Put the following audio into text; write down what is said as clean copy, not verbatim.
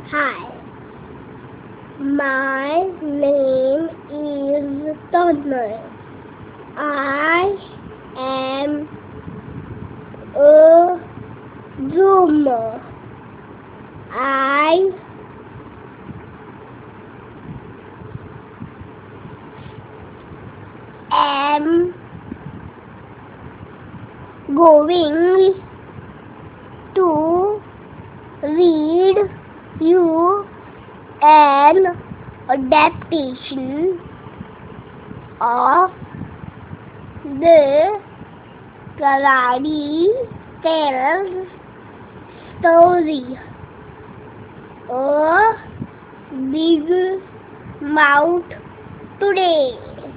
Hi, my name is Tanmay. I am a drummer. I am going to read you an adaptation of the Karate Tales story. A big mouth today.